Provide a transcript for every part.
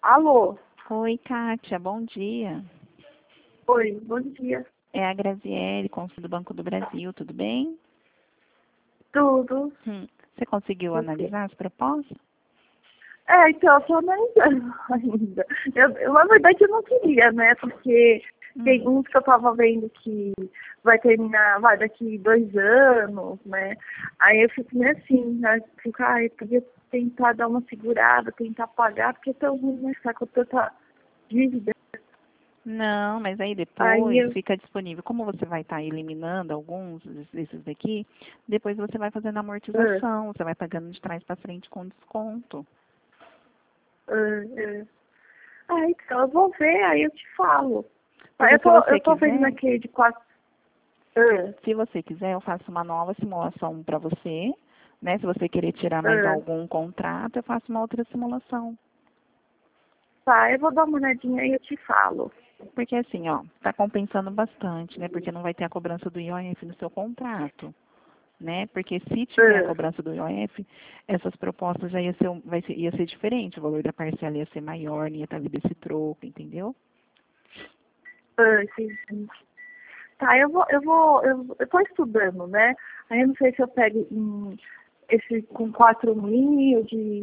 Alô? Oi, Kátia, bom dia. Oi, bom dia. É a Graziele, cônsul do Banco do Brasil, tudo bem? Tudo? Você conseguiu Você? analisar as propostas? Então, eu tô analisando ainda. Na verdade, eu não queria, né? Porque tem uns que eu tava vendo que vai terminar, vai daqui 2 anos, né? Aí eu fico meio assim, né? Fico, podia tentar dar uma segurada, tentar pagar, porque é tão ruim, né? Ficar com tanta dívida. Não, mas aí Aí depois eu, fica disponível. Como você vai estar eliminando alguns desses daqui, depois você vai fazendo ah, amortização, você vai pagando de trás para frente com desconto. ah, então eu vou ver, aí eu te falo. Porque se Eu você tô vendo quiser, aquele de 4. Ah, se você quiser, eu faço uma nova simulação para você, né? Se você querer tirar mais ah. algum contrato, eu faço uma outra simulação. Tá, eu vou dar uma olhadinha e eu te falo. Porque assim, ó, tá compensando bastante, né? Porque não vai ter a cobrança do IOF no seu contrato, né? Porque se tiver a Ah, cobrança do IOF, essas propostas já ia ser diferente, o valor da parcela ia ser maior, não ia estar vindo esse troco, entendeu? entendi. Tá, eu tô estudando, né? Aí eu não sei se eu pego esse com 4.000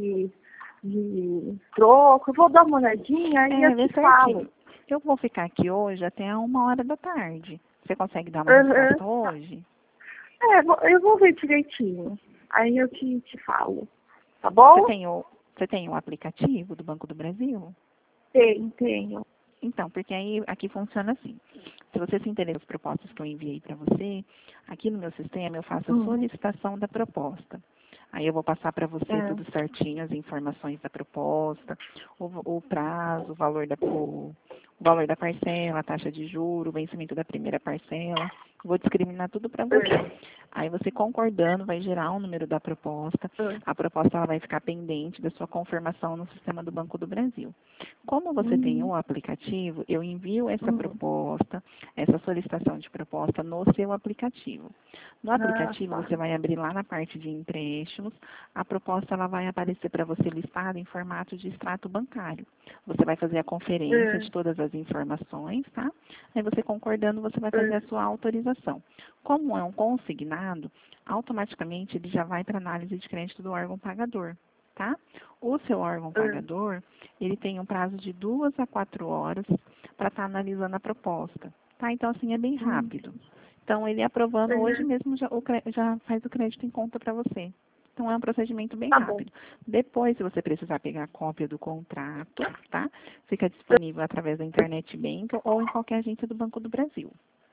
de troco. Eu vou dar uma olhadinha e eu Vê te falo. certinho. Eu vou ficar aqui hoje até 1 hora da tarde. Você consegue dar uma Aham. resposta hoje? Eu vou ver direitinho. Aí eu te falo. Tá Você bom? tem o, você tem o aplicativo do Banco do Brasil? Tenho. Então, porque aí aqui funciona assim. Se você se interessa nas propostas que eu enviei para você, aqui no meu sistema eu faço a Hum. solicitação da proposta. Aí eu vou passar para você É. tudo certinho, as informações da proposta, o prazo, o valor da parcela, a taxa de juro, o vencimento da primeira parcela. Vou discriminar tudo para você. Aí você concordando vai gerar o número da proposta. É. A proposta ela vai ficar pendente da sua confirmação no sistema do Banco do Brasil. Como você tem Uhum. o aplicativo, eu envio essa Uhum. proposta, essa solicitação de proposta no seu aplicativo. No Ah, aplicativo, tá. você vai abrir lá na parte de empréstimos, a proposta ela vai aparecer para você listada em formato de extrato bancário. Você vai fazer a conferência É. de todas as informações, tá? Aí você concordando, você vai fazer É. a sua autorização. Como é um consignado, automaticamente ele já vai para análise de crédito do órgão pagador, tá? O seu órgão É. pagador, ele tem um prazo de 2 a 4 horas para estar analisando a proposta, tá? Então, assim, é bem Hum. rápido. Então, ele aprovando hoje É. mesmo já faz o crédito em conta para você. Então, é um procedimento bem Tá bom. rápido. Depois, se você precisar pegar a cópia do contrato, tá? Fica disponível através da Internet Bank ou em qualquer agência do Banco do Brasil,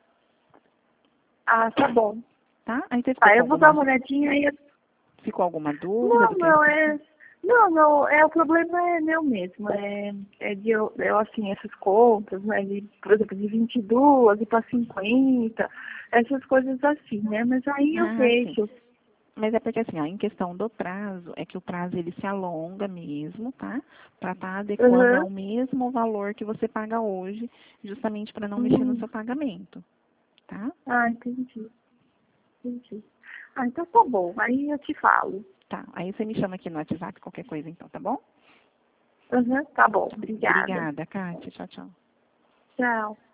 Ah, tá bom. tá? Aí você Tá, eu vou dar uma olhadinha e ficou alguma dúvida Não, do que eu não, expliquei? o problema é meu mesmo, é de eu assim, essas contas, né, por exemplo, de 22 e para 50, essas coisas assim, né, mas aí eu Ah, sim. deixo. Mas é porque assim, ó, em questão do prazo, é que o prazo ele se alonga mesmo, tá? Para estar adequando Aham. ao mesmo valor que você paga hoje, justamente para não mexer no Hum. seu pagamento, tá? Ah, entendi. Ah, então tá bom, aí eu te falo. Tá. Aí você me chama aqui no WhatsApp, qualquer coisa então, tá bom? Aham, tá bom, obrigada. Obrigada, Kátia. Tchau, tchau. Tchau.